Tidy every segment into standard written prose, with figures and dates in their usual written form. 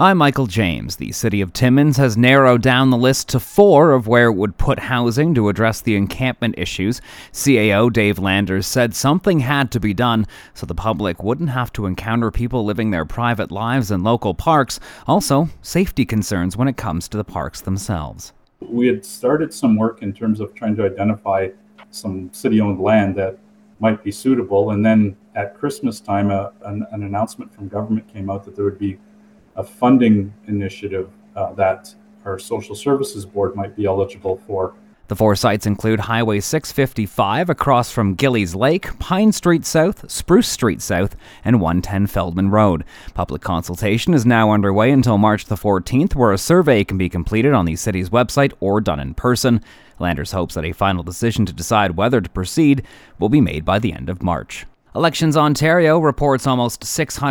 I'm Michael James. The city of Timmins has narrowed down the list to 4 of where it would put housing to address the encampment issues. CAO Dave Landers said something had to be done so the public wouldn't have to encounter people living their private lives in local parks. Also, safety concerns when it comes to the parks themselves. We had started some work in terms of trying to identify some city-owned land that might be suitable, and then at Christmas time, an announcement from government came out that there would be a funding initiative that our social services board might be eligible for. The 4 sites include Highway 655 across from Gillies Lake, Pine Street South, Spruce Street South, and 110 Feldman Road. Public consultation is now underway until March the 14th, where a survey can be completed on the city's website or done in person. Landers hopes that a final decision to decide whether to proceed will be made by the end of March. Elections Ontario reports almost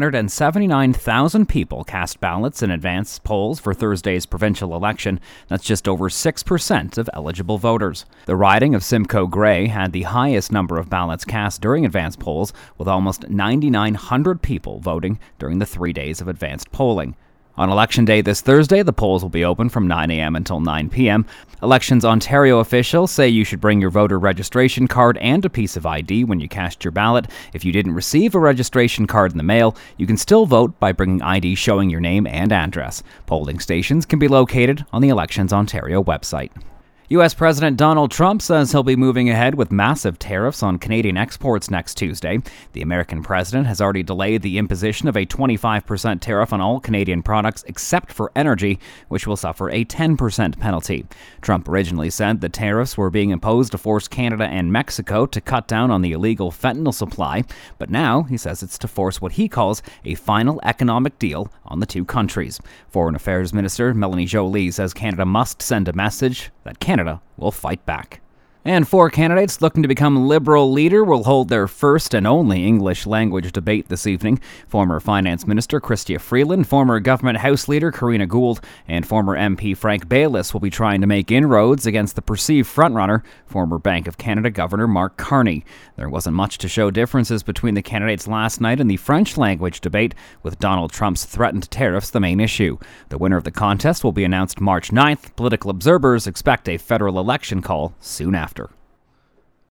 679,000 people cast ballots in advance polls for Thursday's provincial election. That's just over 6% of eligible voters. The riding of Simcoe Grey had the highest number of ballots cast during advance polls, with almost 9,900 people voting during the 3 days of advanced polling. On Election Day this Thursday, the polls will be open from 9 a.m. until 9 p.m. Elections Ontario officials say you should bring your voter registration card and a piece of ID when you cast your ballot. If you didn't receive a registration card in the mail, you can still vote by bringing ID showing your name and address. Polling stations can be located on the Elections Ontario website. U.S. President Donald Trump says he'll be moving ahead with massive tariffs on Canadian exports next Tuesday. The American president has already delayed the imposition of a 25% tariff on all Canadian products except for energy, which will suffer a 10% penalty. Trump originally said the tariffs were being imposed to force Canada and Mexico to cut down on the illegal fentanyl supply, but now he says it's to force what he calls a final economic deal on the two countries. Foreign Affairs Minister Melanie Joly says Canada must send a message that Canada will fight back. And 4 candidates looking to become Liberal leader will hold their first and only English language debate this evening. Former Finance Minister Chrystia Freeland, former Government House Leader Karina Gould, and former MP Frank Baylis will be trying to make inroads against the perceived frontrunner, former Bank of Canada Governor Mark Carney. There wasn't much to show differences between the candidates last night in the French language debate, with Donald Trump's threatened tariffs the main issue. The winner of the contest will be announced March 9th. Political observers expect a federal election call soon after.